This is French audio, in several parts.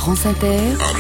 France Inter,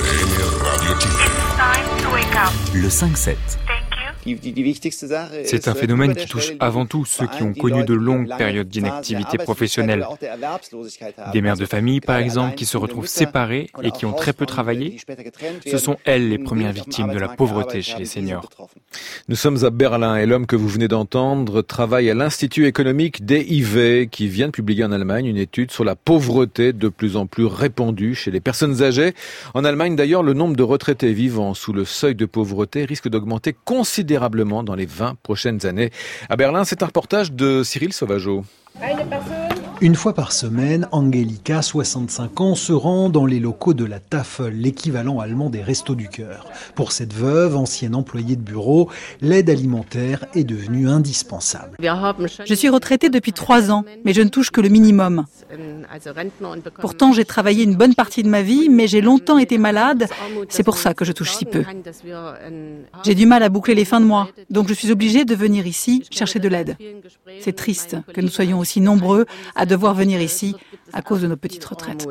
le 5-7. C'est un phénomène qui touche avant tout ceux qui ont connu de longues périodes d'inactivité professionnelle. Des mères de famille, par exemple, qui se retrouvent séparées et qui ont très peu travaillé, ce sont elles les premières victimes de la pauvreté chez les seniors. Nous sommes à Berlin et l'homme que vous venez d'entendre travaille à l'Institut économique DIW qui vient de publier en Allemagne une étude sur la pauvreté de plus en plus répandue chez les personnes âgées. En Allemagne d'ailleurs, le nombre de retraités vivant sous le seuil de pauvreté risque d'augmenter considérablement dans les 20 prochaines années. À Berlin, c'est un reportage de Cyril Sauvageau. Une fois par semaine, Angelika, 65 ans, se rend dans les locaux de la Tafel, l'équivalent allemand des Restos du Cœur. Pour cette veuve, ancienne employée de bureau, l'aide alimentaire est devenue indispensable. Je suis retraitée depuis 3 ans, mais je ne touche que le minimum. Pourtant, j'ai travaillé une bonne partie de ma vie, mais j'ai longtemps été malade. C'est pour ça que je touche si peu. J'ai du mal à boucler les fins de mois, donc je suis obligée de venir ici chercher de l'aide. C'est triste que nous soyons aussi nombreux à devoir venir ici à cause de nos petites retraites.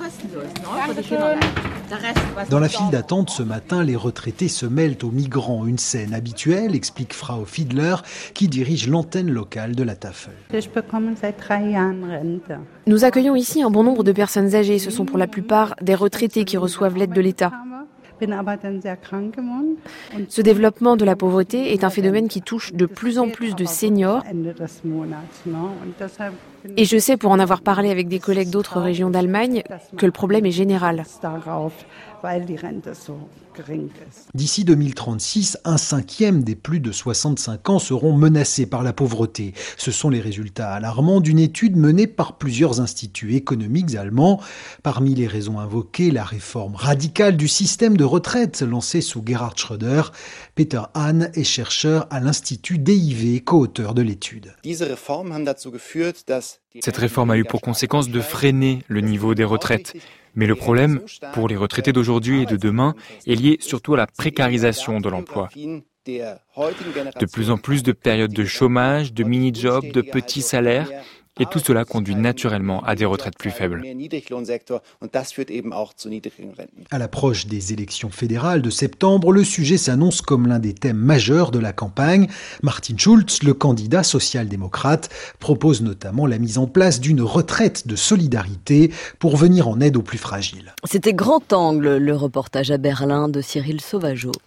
Dans la file d'attente ce matin, les retraités se mêlent aux migrants. Une scène habituelle, explique Frau Fiedler, qui dirige l'antenne locale de la Tafel. Nous accueillons ici un bon nombre de personnes âgées. Ce sont pour la plupart des retraités qui reçoivent l'aide de l'État. Ce développement de la pauvreté est un phénomène qui touche de plus en plus de seniors. Et je sais, pour en avoir parlé avec des collègues d'autres régions d'Allemagne, que le problème est général. D'ici 2036, 1/5 des plus de 65 ans seront menacés par la pauvreté. Ce sont les résultats alarmants d'une étude menée par plusieurs instituts économiques allemands. Parmi les raisons invoquées, la réforme radicale du système de retraite lancée sous Gerhard Schröder. Peter Hahn est chercheur à l'Institut DIW, co-auteur de l'étude. Cette réforme a eu pour conséquence de freiner le niveau des retraites. Mais le problème, pour les retraités d'aujourd'hui et de demain, est lié surtout à la précarisation de l'emploi. De plus en plus de périodes de chômage, de mini-jobs, de petits salaires, et tout cela conduit naturellement à des retraites plus faibles. À l'approche des élections fédérales de septembre, le sujet s'annonce comme l'un des thèmes majeurs de la campagne. Martin Schulz, le candidat social-démocrate, propose notamment la mise en place d'une retraite de solidarité pour venir en aide aux plus fragiles. C'était Grand Angle, le reportage à Berlin de Cyril Sauvageau.